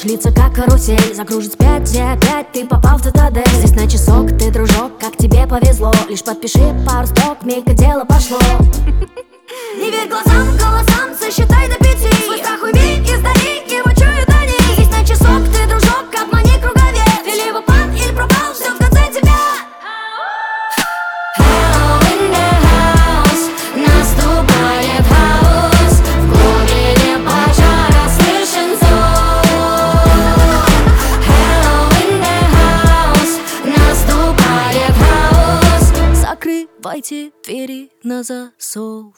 Ночь длится как карусель, закружит спять, и опять ты попал в цитадель. Здесь на часок ты, дружок, как тебе повезло. Лишь подпиши пару строк, миг и дело пошло. Не верь глазам, голосам, сосчитай до 5. Свой страх убей и сдари, его чуют они. Здесь на часок ты, дружок, обмани круговерть. Ты либо пан, или пропал, все в конце тебя. Hello in the house, наступает хаос. В глубине пожара слышен зов. Hello in the house, наступает хаос. Закрывайте двери на засов.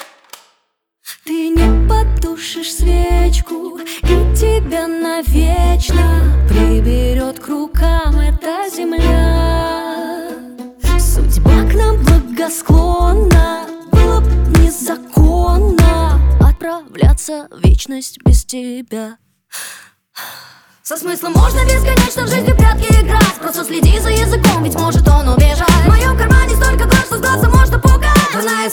Ты не потушишь свечку, и тебя навечно приберет к рукам эта земля. Судьба к нам благосклонна, было б незаконно отправляться в вечность без тебя. Со смыслом можно бесконечно в жизни в прятки играть. Просто следи за языком, ведь может он убежать. В моем кармане столько глаз, что с глаза можно пугать. Кто знает